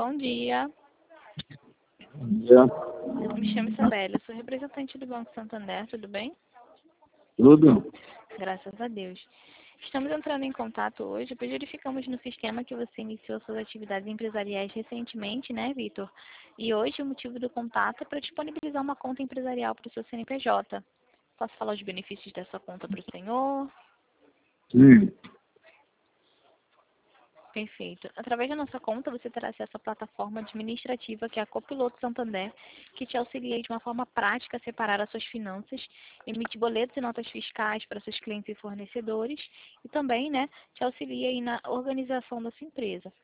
Bom dia. Já. Eu me chamo Isabela, sou representante do Banco Santander, tudo bem? Tudo? Graças a Deus. Estamos entrando em contato hoje, pois verificamos no sistema que você iniciou suas atividades empresariais recentemente, né, Vitor? E hoje o motivo do contato é para disponibilizar uma conta empresarial para o seu CNPJ. Posso falar os benefícios dessa conta para o senhor? Sim. Perfeito. Através da nossa conta, você terá acesso à plataforma administrativa, que é a Copiloto Santander, que te auxilia de uma forma prática a separar as suas finanças, emite boletos e notas fiscais para seus clientes e fornecedores, e também, né, te auxilia aí na organização da sua empresa.